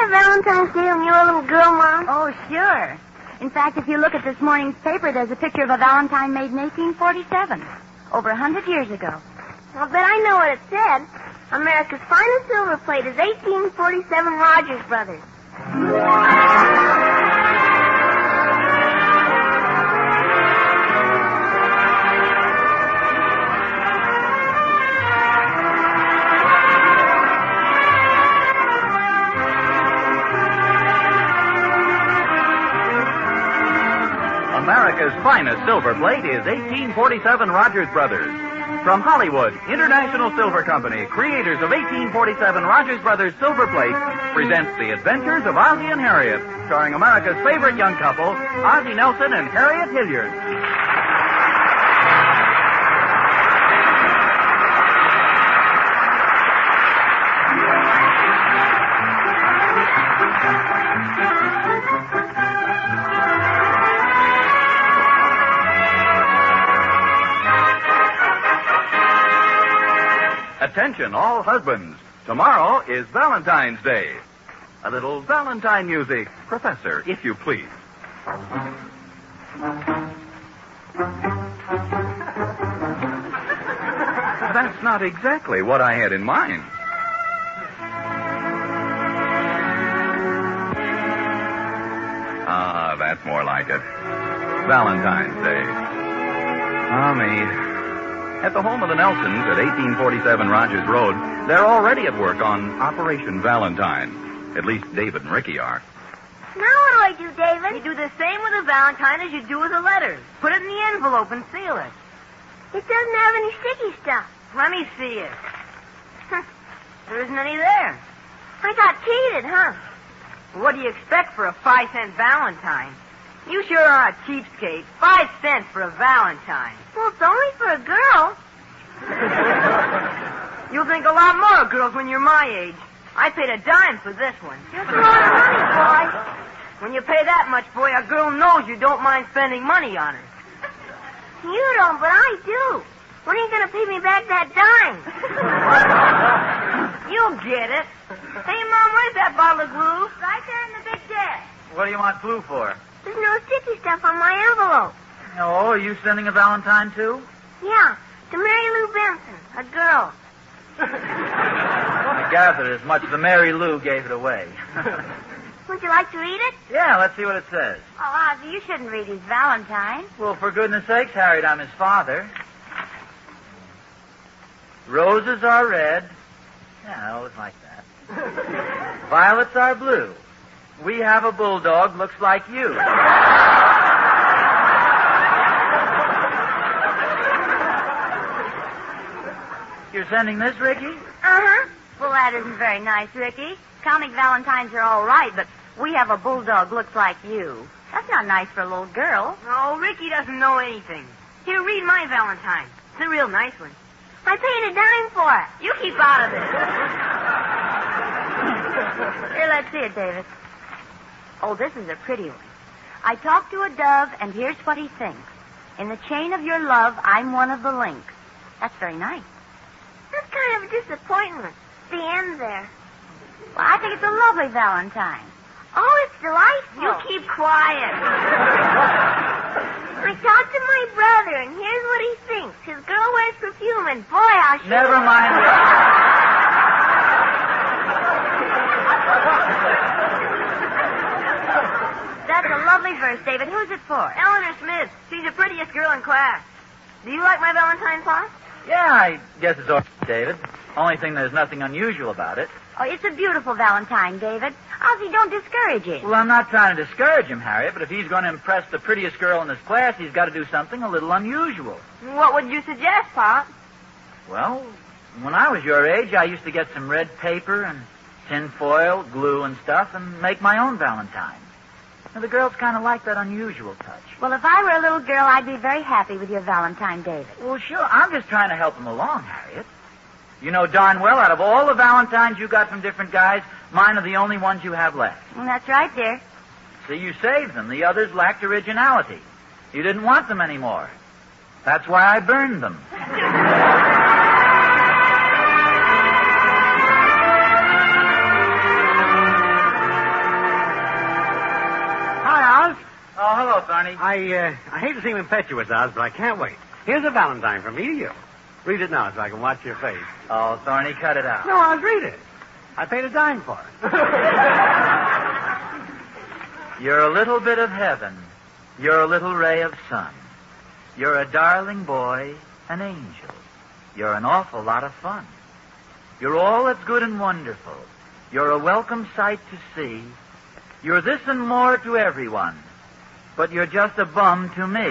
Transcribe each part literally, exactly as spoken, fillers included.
have Valentine's Day when you were a little girl, Mom? Oh, sure. In fact, if you look at this morning's paper, there's a picture of a Valentine made in eighteen forty-seven, over a hundred years ago. I'll bet I know what it said. America's finest silver plate is eighteen forty-seven Rogers Brothers. America's finest silver plate is eighteen forty-seven Rogers Brothers. From Hollywood, International Silver Company, creators of eighteen forty-seven Rogers Brothers Silver Plate, presents The Adventures of Ozzie and Harriet, starring America's favorite young couple, Ozzie Nelson and Harriet Hilliard. Attention, all husbands. Tomorrow is Valentine's Day. A little Valentine music. Professor, if you please. That's not exactly what I had in mind. Ah, that's more like it. Valentine's Day. Ah, me. At the home of the Nelsons at eighteen forty-seven Rogers Road, they're already at work on Operation Valentine. At least David and Ricky are. Now what do I do, David? You do the same with a Valentine as you do with a letter. Put it in the envelope and seal it. It doesn't have any sticky stuff. Let me see it. There isn't any there. I got cheated, huh? What do you expect for a five-cent Valentine? You sure are a cheapskate. Five cents for a Valentine. Well, it's only for a girl. You'll think a lot more of girls when you're my age. I paid a dime for this one. That's a lot of money, boy. When you pay that much, boy, a girl knows you don't mind spending money on her. You don't, but I do. When are you going to pay me back that dime? You'll get it. Hey, Mom, where's that bottle of glue? Right there in the big desk. What do you want glue for? There's no sticky stuff on my envelope. Oh, are you sending a Valentine, too? Yeah, to Mary Lou Benson, a girl. I gathered as much. The Mary Lou gave it away. Would you like to read it? Yeah, let's see what it says. Oh, Ozzie, you shouldn't read his Valentine. Well, for goodness sakes, Harriet, I'm his father. Roses are red. Yeah, always like that. Violets are blue. We have a bulldog looks like you. You're sending this, Ricky? Uh-huh. Well, that isn't very nice, Ricky. Comic Valentines are all right, but we have a bulldog looks like you. That's not nice for a little girl. Oh, Ricky doesn't know anything. Here, read my Valentine. It's a real nice one. I paid a dime for it. You keep out of this. Here, let's see it, David. Oh, this is a pretty one. I talked to a dove, and here's what he thinks. In the chain of your love, I'm one of the links. That's very nice. That's kind of a disappointment. The end there. Well, I think it's a lovely Valentine. Oh, it's delightful. You keep quiet. I talked to my brother, and here's what he thinks. His girl wears perfume, and boy, how she... Never mind. That's a lovely verse, David. Who's it for? Eleanor Smith. She's the prettiest girl in class. Do you like my Valentine, Pa? Yeah, I guess it's all right, David. Only thing, there's nothing unusual about it. Oh, it's a beautiful Valentine, David. Ozzie, don't discourage it. Well, I'm not trying to discourage him, Harriet, but if he's going to impress the prettiest girl in his class, he's got to do something a little unusual. What would you suggest, Pa? Well, when I was your age, I used to get some red paper and tin foil, glue and stuff, and make my own Valentine. Now, the girls kind of like that unusual touch. Well, if I were a little girl, I'd be very happy with your Valentine, David. Well, sure. I'm just trying to help them along, Harriet. You know darn well, out of all the Valentines you got from different guys, mine are the only ones you have left. Well, that's right, dear. See, you saved them. The others lacked originality. You didn't want them anymore. That's why I burned them. Thorny. I, uh, I hate to seem impetuous, Oz, but I can't wait. Here's a valentine from me to you. Read it now so I can watch your face. Oh, Thorny, cut it out. No, Oz, read it. I paid a dime for it. You're a little bit of heaven. You're a little ray of sun. You're a darling boy, an angel. You're an awful lot of fun. You're all that's good and wonderful. You're a welcome sight to see. You're this and more to everyone. But you're just a bum to me. Oh,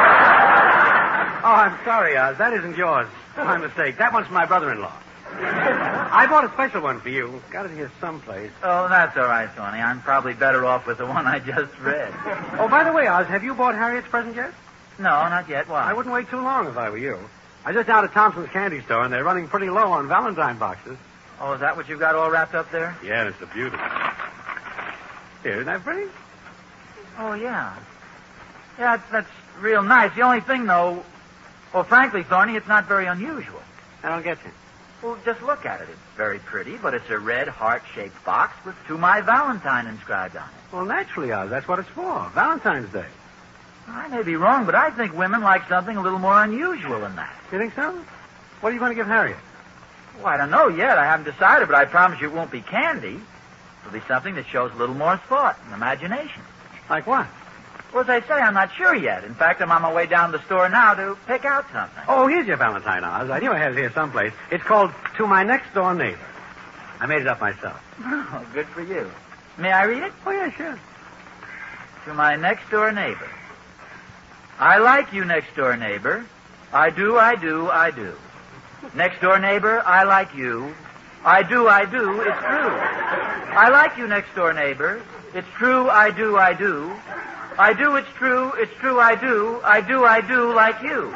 I'm sorry, Oz. That isn't yours. My mistake. That one's my brother-in-law. I bought a special one for you. Got it here someplace. Oh, that's all right, Thorny. I'm probably better off with the one I just read. Oh, by the way, Oz, have you bought Harriet's present yet? No, not yet. Why? I wouldn't wait too long if I were you. I was just down at Thompson's candy store, and they're running pretty low on Valentine boxes. Oh, is that what you've got all wrapped up there? Yeah, it's a beauty. Here, isn't that pretty? Oh, yeah. Yeah, that's, that's real nice. The only thing, though, well, frankly, Thorny, it's not very unusual. I don't get you. Well, just look at it. It's very pretty, but it's a red heart-shaped box with "To My Valentine" inscribed on it. Well, naturally, Oz, that's what it's for. Valentine's Day. I may be wrong, but I think women like something a little more unusual than that. You think so? What are you going to give Harriet? Well, I don't know yet. I haven't decided, but I promise you it won't be candy. It'll be something that shows a little more thought and imagination. Like what? Well, as I say, I'm not sure yet. In fact, I'm on my way down to the store now to pick out something. Oh, here's your Valentine, Oz. I knew I had it here someplace. It's called To My Next Door Neighbor. I made it up myself. Oh, good for you. May I read it? Oh, yeah, sure. To my next door neighbor. I like you, next door neighbor. I do, I do, I do. Next door neighbor, I like you. I do, I do, it's true. I like you, next door neighbor. It's true, I do, I do. I do, it's true, it's true, I do. I do, I do, like you.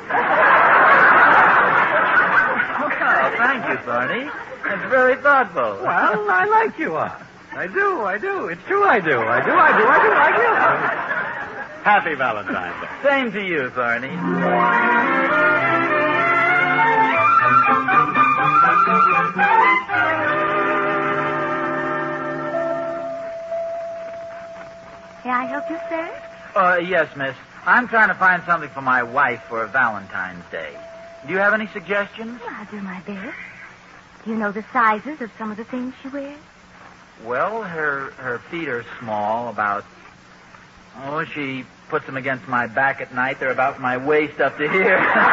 Oh, thank you, Thorny. It's very thoughtful. Well, I like you, Oz. I do, I do. It's true, I do. I do, I do, I do, like you. Happy Valentine's Day. Same to you, Thorny. May I help you, sir? Uh, yes, miss. I'm trying to find something for my wife for Valentine's Day. Do you have any suggestions? Well, I'll do my best. Do you know the sizes of some of the things she wears? Well, her her feet are small, about... Oh, she puts them against my back at night. They're about my waist up to here.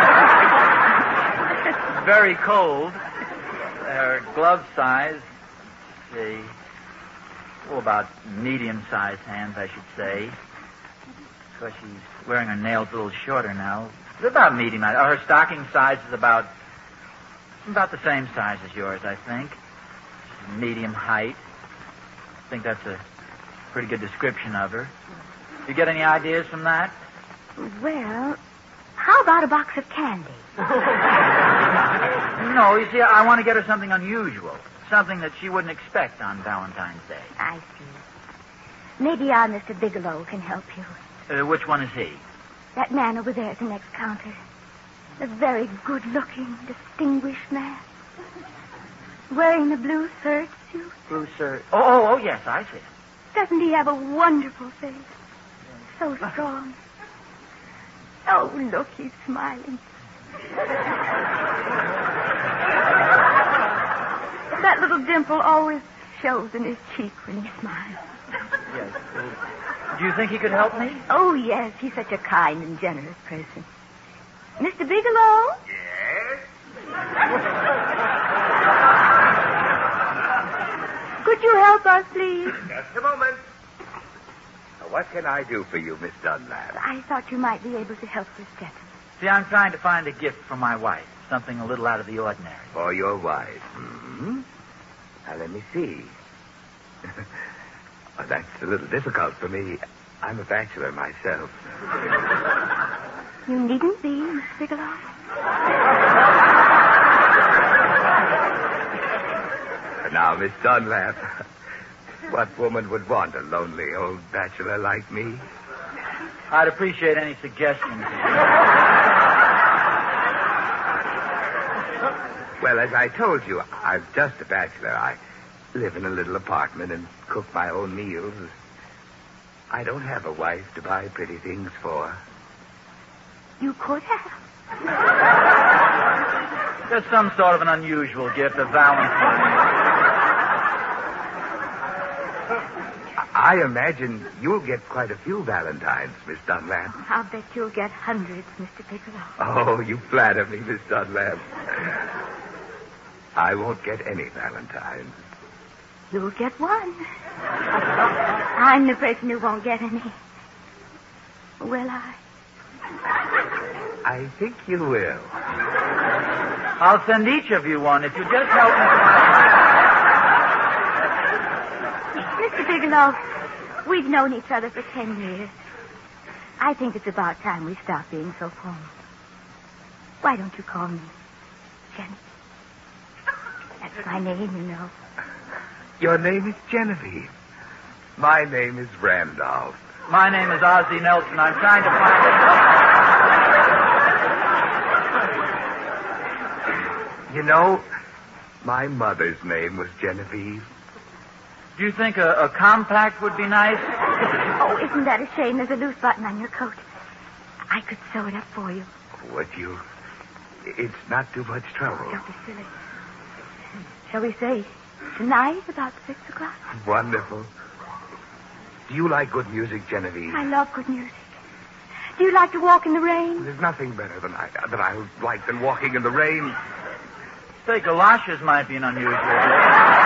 Very cold. Her glove size, let's see... Oh, about medium-sized hands, I should say. Because she's wearing her nails a little shorter now. They're about medium. Her stocking size is about... About the same size as yours, I think. Medium height. I think that's a pretty good description of her. You get any ideas from that? Well, how about a box of candy? No, you see, I want to get her something unusual. Something that she wouldn't expect on Valentine's Day. I see. Maybe our Mister Bigelow can help you. Uh, which one is he? That man over there at the next counter. A very good-looking, distinguished man. Wearing a blue serge suit. Blue sir. Oh, oh, oh, yes, I see. Doesn't he have a wonderful face? So strong. Oh, look, he's smiling. That little dimple always shows in his cheek when he smiles. Yes. Uh, do you think he could help me? Oh, yes, he's such a kind and generous person. Mister Bigelow? Yes? Could you help us, please? Just a moment. Now, what can I do for you, Miss Dunlap? I thought you might be able to help Miss Stetson. See, I'm trying to find a gift for my wife. Something a little out of the ordinary. For your wife. Hmm? Now, let me see. Well, that's a little difficult for me. I'm a bachelor myself. You needn't be, Miss Bigelow. Now, Miss Dunlap, what woman would want a lonely old bachelor like me? I'd appreciate any suggestions. Well, as I told you, I'm just a bachelor. I live in a little apartment and cook my own meals. I don't have a wife to buy pretty things for. You could have. Just some sort of an unusual gift, a Valentine. I imagine you'll get quite a few Valentines, Miss Dunlap. I'll bet you'll get hundreds, Mister Bigelow. Oh, you flatter me, Miss Dunlap. I won't get any Valentines. You'll get one. I'm the person who won't get any. Will I? I think you will. I'll send each of you one if you just help me. Mister Bigelow, we've known each other for ten years. I think it's about time we stop being so formal. Why don't you call me Jenny? That's my name, you know. Your name is Genevieve. My name is Randolph. My name is Ozzie Nelson. I'm trying to find... You know, my mother's name was Genevieve. Do you think a, a compact would be nice? Oh, isn't that a shame? There's a loose button on your coat. I could sew it up for you. Would you? It's not too much trouble. Don't be silly. Shall we say tonight about six o'clock? Wonderful. Do you like good music, Genevieve? I love good music. Do you like to walk in the rain? There's nothing better than I, that I like than walking in the rain. Say, galoshes might be an unusual day.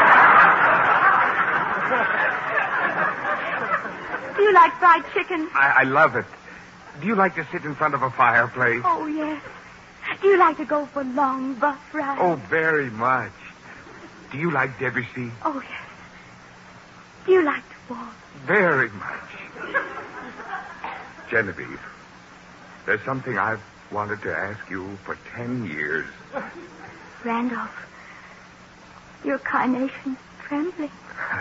Do you like fried chicken? I, I love it. Do you like to sit in front of a fireplace? Oh, yes. Do you like to go for long bus rides? Oh, very much. Do you like Debussy? Oh, yes. Do you like to walk? Very much. Genevieve, there's something I've wanted to ask you for ten years. Randolph, your carnation's trembling.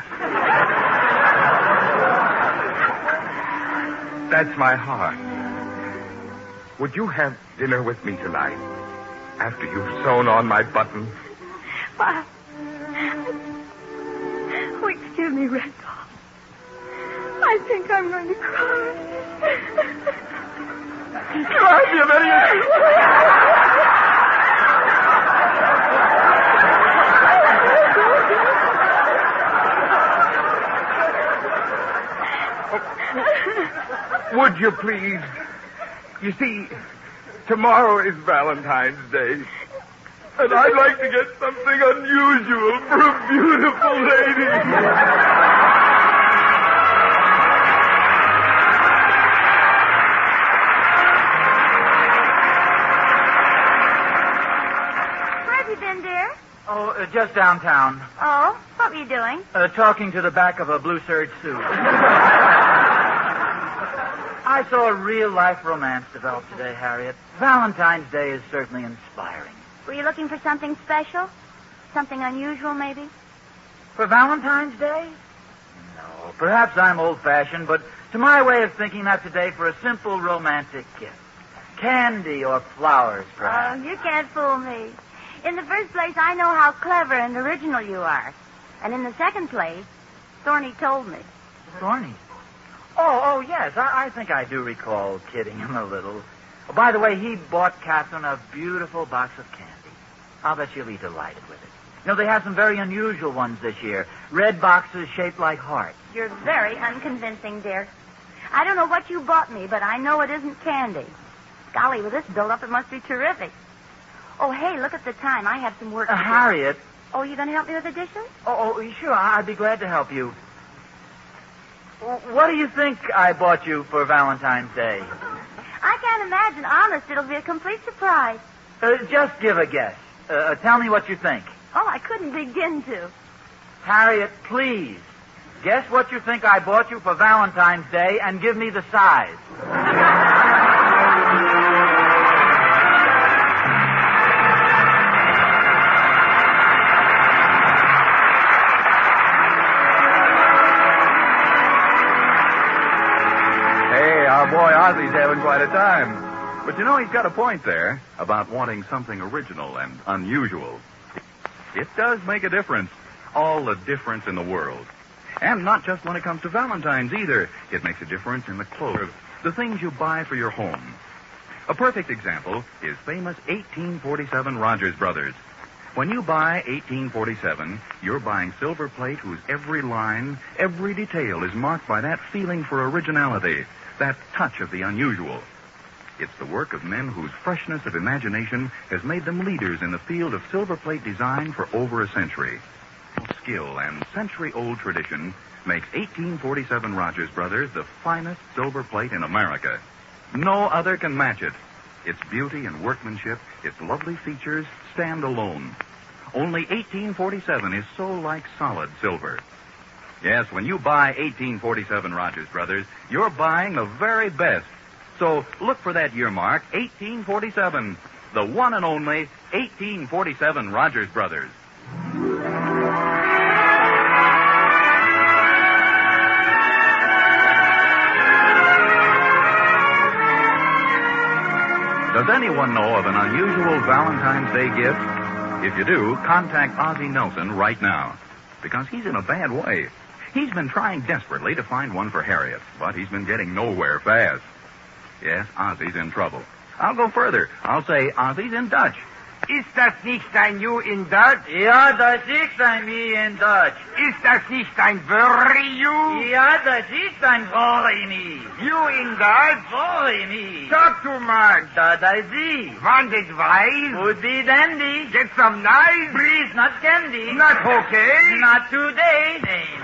That's my heart. Would you have dinner with me tonight after you've sewn on my button? Why? Oh, excuse me, Randolph. I think I'm going to cry. Cry, you idiot! Would you please? You see, tomorrow is Valentine's Day. And I'd like to get something unusual for a beautiful lady. Where have you been, dear? Oh, uh, just downtown. Oh, what were you doing? Uh, talking to the back of a blue serge suit. I saw a real-life romance develop today, Harriet. Valentine's Day is certainly inspiring. Were you looking for something special? Something unusual, maybe? For Valentine's Day? No, perhaps I'm old-fashioned, but to my way of thinking, that's a day for a simple romantic gift. Candy or flowers, perhaps. Oh, you can't fool me. In the first place, I know how clever and original you are. And in the second place, Thorny told me. Thorny? Oh, oh, yes. I, I think I do recall kidding him a little. Oh, by the way, he bought Catherine a beautiful box of candy. I'll bet she'll be delighted with it. You know, they have some very unusual ones this year. Red boxes shaped like hearts. You're very unconvincing, dear. I don't know what you bought me, but I know it isn't candy. Golly, with this build-up, it must be terrific. Oh, hey, look at the time. I have some work Uh, to do. Harriet. Oh, you going to help me with the dishes? Oh, oh, sure. I'd be glad to help you. What do you think I bought you for Valentine's Day? I can't imagine. Honest, it'll be a complete surprise. Uh, just give a guess. Uh, tell me what you think. Oh, I couldn't begin to. Harriet, please. Guess what you think I bought you for Valentine's Day and give me the size. Our boy Ozzie's having quite a time. But you know, he's got a point there about wanting something original and unusual. It does make a difference. All the difference in the world. And not just when it comes to Valentine's either. It makes a difference in the clothes, the things you buy for your home. A perfect example is famous eighteen forty-seven Rogers Brothers. When you buy eighteen forty-seven, you're buying silver plate whose every line, every detail is marked by that feeling for originality, that touch of the unusual. It's the work of men whose freshness of imagination has made them leaders in the field of silver plate design for over a century. Skill and century-old tradition makes eighteen forty-seven Rogers Brothers the finest silver plate in America. No other can match it. Its beauty and workmanship, its lovely features, stand alone. Only eighteen forty-seven is so like solid silver. Yes, when you buy eighteen forty-seven Rogers Brothers, you're buying the very best. So look for that year mark, eighteen forty-seven. The one and only eighteen forty-seven Rogers Brothers. Does anyone know of an unusual Valentine's Day gift? If you do, contact Ozzie Nelson right now. Because he's in a bad way. He's been trying desperately to find one for Harriet, but he's been getting nowhere fast. Yes, Ozzie's in trouble. I'll go further. I'll say Ozzie's in Dutch. Ist das nicht ein You in Dutch? Ja, das ist ein Me in Dutch. Ist das nicht ein Very You? Ja, das ist ein Very Me. You in Dutch? Very Me. Talk too much. Da, da sie. Want it wise? Would be dandy. Get some nice? Please, not candy. Not okay? Not today.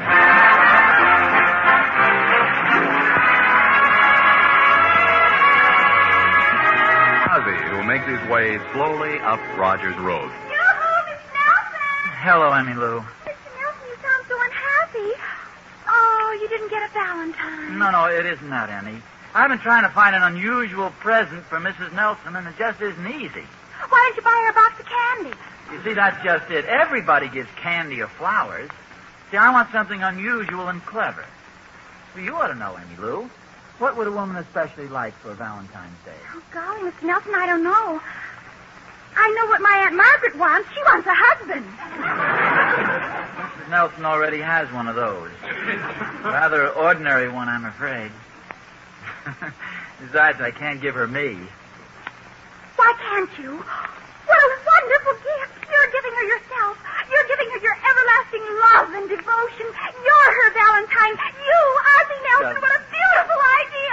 Ozzie, who makes his way slowly up Rogers Road. Yoo-hoo, Miss Nelson! Hello, Emmylou. Mister Nelson, you sound so unhappy. Oh, you didn't get a Valentine. No, no, it isn't that, Emmy. I've been trying to find an unusual present for Missus Nelson, and it just isn't easy. Why don't you buy her a box of candy? You see, that's just it. Everybody gives candy or flowers. See, I want something unusual and clever. Well, you ought to know, Emmylou. What would a woman especially like for Valentine's Day? Oh, golly, Mister Nelson, I don't know. I know what my Aunt Margaret wants. She wants a husband. Missus Nelson already has one of those. Rather ordinary one, I'm afraid. Besides, I can't give her me. Why can't you? What a wonderful gift. You're giving her yourself. You're giving her your everlasting love and devotion. You're her Valentine. You, Ozzie Nelson, what a beautiful idea.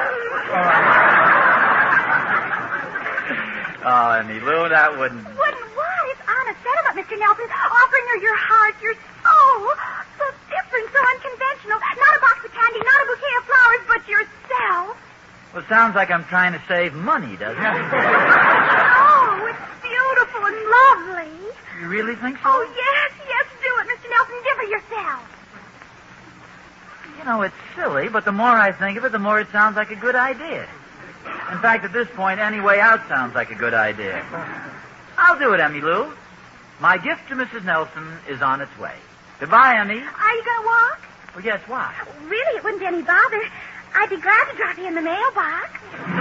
Oh, Emmylou, that wouldn't... Wouldn't what? It's honest sentiment, Mister Nelson. Offering her your heart, your soul. So different, so unconventional. Not a box of candy, not a bouquet of flowers, but yourself. Well, sounds like I'm trying to save money, doesn't it? Oh, it's beautiful and lovely. You really think so? Oh, yes, yes, do it, Mister Nelson. Give her yourself. You know, it's silly, but the more I think of it, the more it sounds like a good idea. In fact, at this point, any way out sounds like a good idea. I'll do it, Emmylou. My gift to Missus Nelson is on its way. Goodbye, Emmy. Are you going to walk? Well, yes, why? Really, it wouldn't be any bother. I'd be glad to drop you in the mailbox.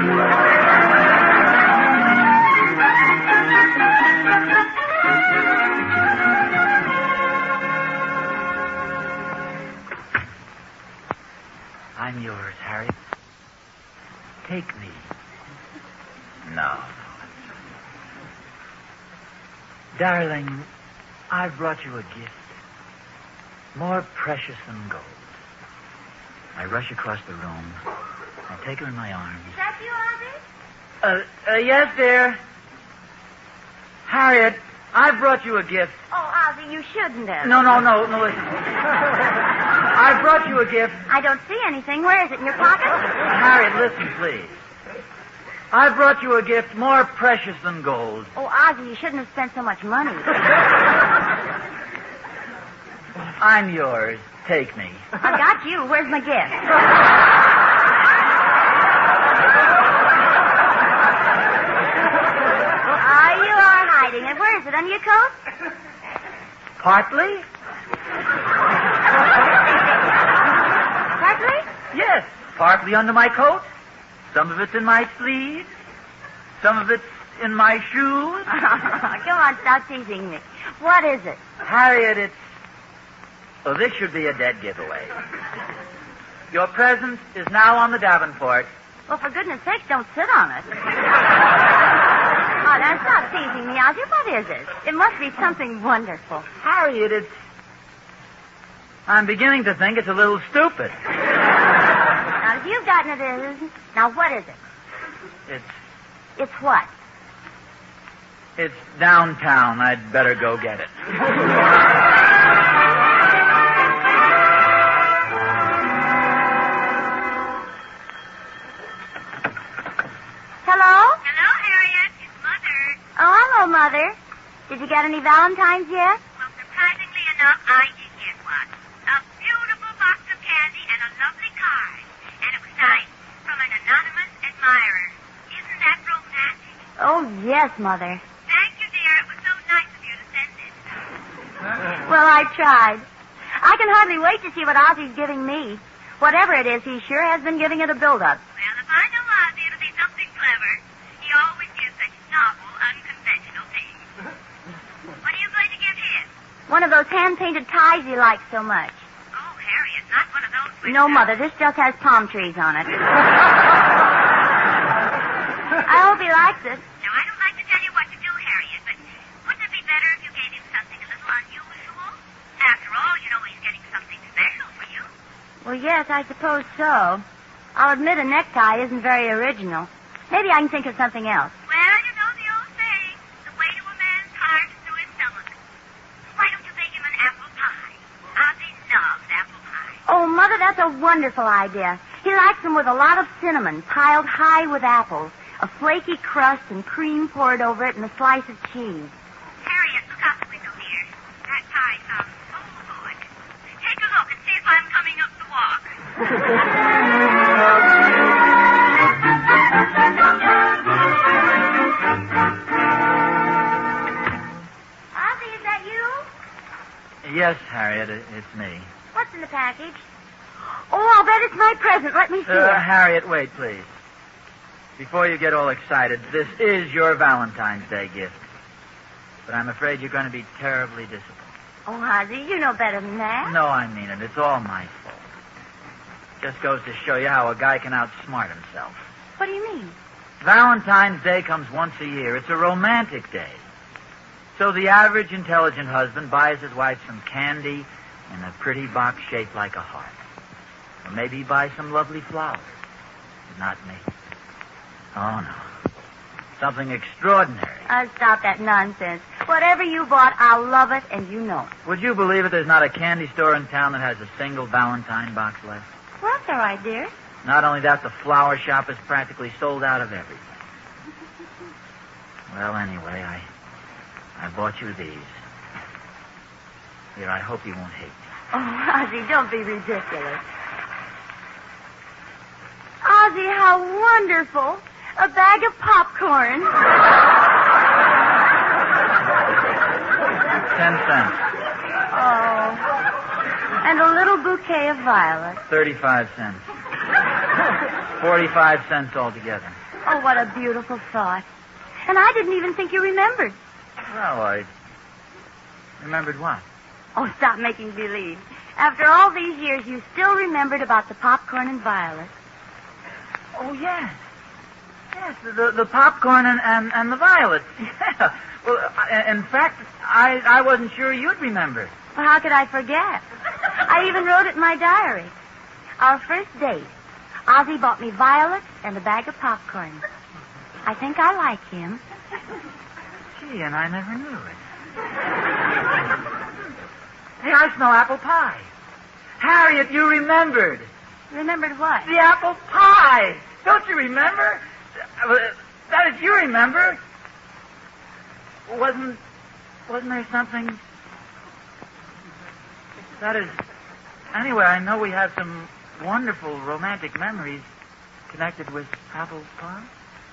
I'm yours, Harry. Take me. No. Darling, I've brought you a gift. More precious than gold. I rush across the room. I take her in my arms. Is that you, Ozzie? Uh, uh, yes, dear. Harriet, I've brought you a gift. Oh, Ozzie, you shouldn't have. No, no, no, no, listen. I brought you a gift. I don't see anything. Where is it, in your pocket? Harriet, listen, please. I brought you a gift more precious than gold. Oh, Ozzie, you shouldn't have spent so much money. I'm yours. Take me. I got you. Where's my gift? Ah, you are hiding it. Where is it? Under your coat? Partly? Partly? Yes, partly under my coat. Some of it's in my sleeves. Some of it's in my shoes. Come on, stop teasing me. What is it? Harriet, it's... Well, this should be a dead giveaway. Your present is now on the Davenport. Well, for goodness sake, don't sit on it. Oh, now stop teasing me, Ozzy. What is it? It must be something wonderful. Harriet, it's... I'm beginning to think it's a little stupid. Now, if you've gotten it, it isn't. Now, what is it? It's... It's what? It's downtown. I'd better go get it. Hello? Hello, Harriet. It's Mother. Oh, hello, Mother. Did you get any Valentines yet? Well, surprisingly enough, I did get one. A beautiful box of candy and a lovely card. And it was nice. From an anonymous admirer. Isn't that romantic? Oh, yes, Mother. Thank you, dear. It was so nice of you to send it. Well, I tried. I can hardly wait to see what Ozzy's giving me. Whatever it is, he sure has been giving it a build-up. Well, if I know Ozzy, it'll be something clever. He always gives such novel, unconventional things. What are you going to give him? One of those hand-painted ties he likes so much. Oh, Harriet, not one of those with... No, Mother, this just has palm trees on it. I hope he likes it. Now, I don't like to tell you what to do, Harriet, but wouldn't it be better if you gave him something a little unusual? After all, you know he's getting something special for you. Well, yes, I suppose so. I'll admit a necktie isn't very original. Maybe I can think of something else. Well, you know the old saying, the way to a man's heart is through his stomach. Why don't you bake him an apple pie? Ozzy loves apple pie. Oh, Mother, that's a wonderful idea. He likes them with a lot of cinnamon, piled high with apples, a flaky crust and cream poured over it, and a slice of cheese. Harriet, look out the window here. That pie sounds so good. Take a look and see if I'm coming up the walk. Ozzy, is that you? Yes, Harriet, it, it's me. What's in the package? Oh, I'll bet it's my present. Let me see Uh, it. Harriet, wait, please. Before you get all excited, this is your Valentine's Day gift. But I'm afraid you're going to be terribly disappointed. Oh, Ozzy, you know better than that. No, I mean it. It's all my fault. Just goes to show you how a guy can outsmart himself. What do you mean? Valentine's Day comes once a year. It's a romantic day. So the average intelligent husband buys his wife some candy in a pretty box shaped like a heart. Or maybe he buys some lovely flowers. But not me. Oh, no. Something extraordinary. Uh, stop that nonsense. Whatever you bought, I'll love it, and you know it. Would you believe it? There's not a candy store in town that has a single Valentine box left. Well, that's all right, dear. Not only that, the flower shop is practically sold out of everything. Well, anyway, I I bought you these. Here, I hope you won't hate me. Oh, Ozzy, don't be ridiculous. Ozzy, how wonderful. A bag of popcorn. Ten cents. Oh. And a little bouquet of violets. Thirty-five cents. Forty-five cents altogether. Oh, what a beautiful thought. And I didn't even think you remembered. Well, I remembered what? Oh, stop making believe. After all these years, you still remembered about the popcorn and violets. Oh, yes. Yes, the, the, the popcorn and, and, and the violets. Yeah. Well, I, in fact, I, I wasn't sure you'd remember. Well, how could I forget? I even wrote it in my diary. Our first date. Ozzy bought me violets and a bag of popcorn. I think I like him. Gee, and I never knew it. Hey, I smell apple pie. Harriet, you remembered. Remembered what? The apple pie. Don't you remember? Uh, That is, you remember. Wasn't, wasn't there something? That is, anyway, I know we have some wonderful romantic memories connected with apple pie.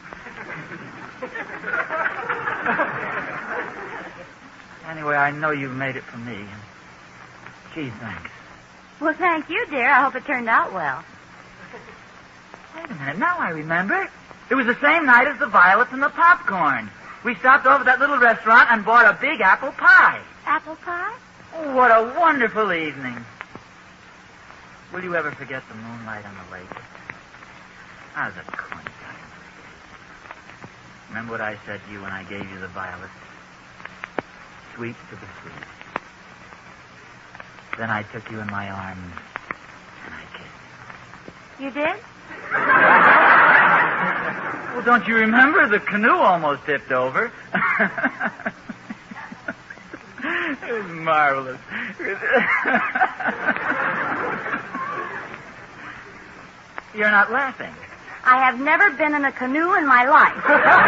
Anyway, I know you made it for me. Gee, thanks. Well, thank you, dear. I hope it turned out well. Wait a minute. Now I remember. It was the same night as the violets and the popcorn. We stopped over at that little restaurant and bought a big apple pie. Apple pie? Oh, what a wonderful evening. Will you ever forget the moonlight on the lake? I was a coin. Remember what I said to you when I gave you the violets? Sweet to the sweet. Then I took you in my arms and I kissed you. You did? Well, don't you remember? The canoe almost tipped over. It was marvelous. You're not laughing. I have never been in a canoe in my life.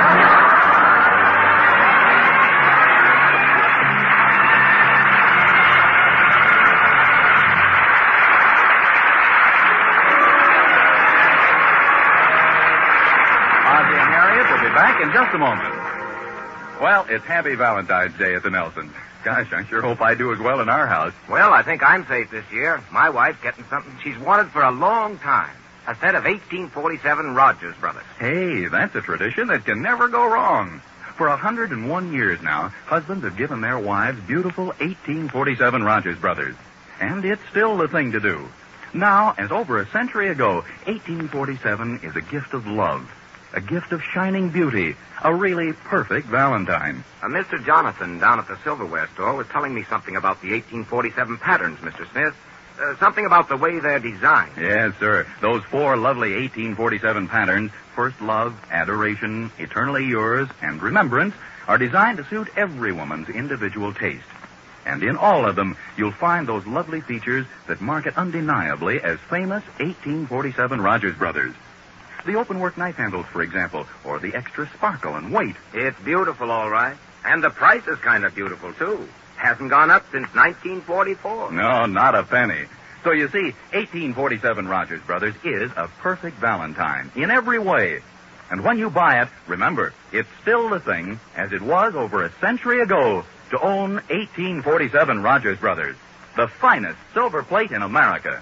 Ozzie and Harriet will be back in just a moment. Well, it's Happy Valentine's Day at the Nelsons. Gosh, I sure hope I do as well in our house. Well, I think I'm safe this year. My wife's getting something she's wanted for a long time. A set of eighteen forty-seven Rogers Brothers. Hey, that's a tradition that can never go wrong. For a hundred and one years now, husbands have given their wives beautiful eighteen forty-seven Rogers Brothers. And it's still the thing to do. Now, as over a century ago, eighteen forty-seven is a gift of love. A gift of shining beauty. A really perfect Valentine. Uh, Mister Jonathan down at the silverware store was telling me something about the eighteen forty-seven patterns, Mister Smith. Uh, something about the way they're designed. Yes, sir. Those four lovely eighteen forty-seven patterns, First Love, Adoration, Eternally Yours, and Remembrance, are designed to suit every woman's individual taste. And in all of them, you'll find those lovely features that mark it undeniably as famous eighteen forty-seven Rogers Brothers. The open-work knife handles, for example, or the extra sparkle and weight. It's beautiful, all right. And the price is kind of beautiful, too. Hasn't gone up since nineteen forty-four. No, not a penny. So you see, eighteen forty-seven Rogers Brothers is a perfect Valentine in every way. And when you buy it, remember, it's still the thing, as it was over a century ago, to own eighteen forty-seven Rogers Brothers, the finest silver plate in America.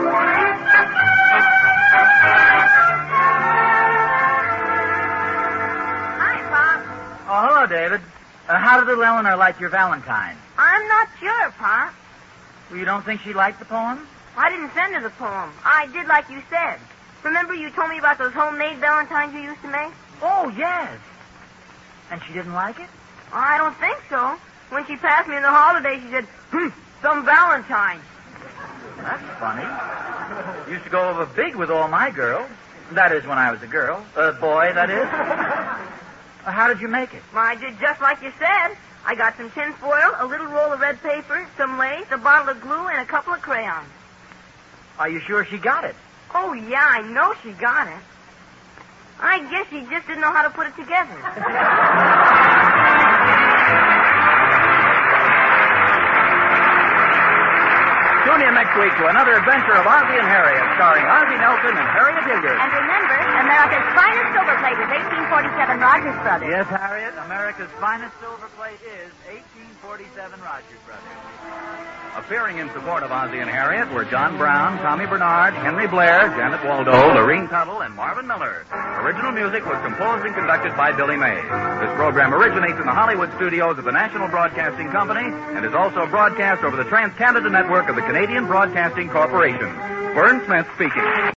Hi, Pop. Oh, hello, David. Uh, how did little Eleanor like your Valentine? I'm not sure, Pop. Well, you don't think she liked the poem? I didn't send her the poem. I did like you said. Remember you told me about those homemade valentines you used to make? Oh, yes. And she didn't like it? I don't think so. When she passed me in the hall today, she said, hmm, some valentine. That's funny. Used to go over big with all my girls. That is, when I was a girl. A boy, that is. Uh, how did you make it? Well, I did just like you said. I got some tin foil, a little roll of red paper, some lace, a bottle of glue, and a couple of crayons. Are you sure she got it? Oh, yeah, I know she got it. I guess she just didn't know how to put it together. Tune in next week to another adventure of Ozzie and Harriet, starring Ozzie Nelson and Harriet Hilliard. And remember, America's finest silver plate is eighteen forty-seven Rogers Brothers. Yes, Harriet, America's finest silver plate is eighteen forty-seven Rogers Brothers. Appearing in support of Ozzie and Harriet were John Brown, Tommy Bernard, Henry Blair, Janet Waldo, Lorene Tuttle, and Marvin Miller. Original music was composed and conducted by Billy May. This program originates in the Hollywood studios of the National Broadcasting Company and is also broadcast over the Trans-Canada Network of the Canadian Broadcasting Corporation. Vern Smith speaking.